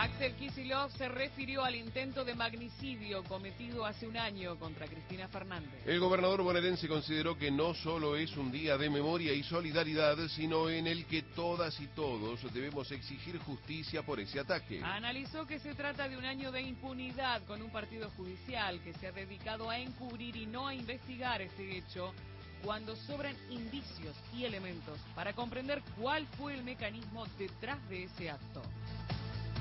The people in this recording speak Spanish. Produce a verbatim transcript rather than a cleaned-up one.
Axel Kicillof se refirió al intento de magnicidio cometido hace un año contra Cristina Fernández. El gobernador bonaerense consideró que no solo es un día de memoria y solidaridad, sino en el que todas y todos debemos exigir justicia por ese ataque. Analizó que se trata de un año de impunidad con un partido judicial que se ha dedicado a encubrir y no a investigar este hecho cuando sobran indicios y elementos para comprender cuál fue el mecanismo detrás de ese acto.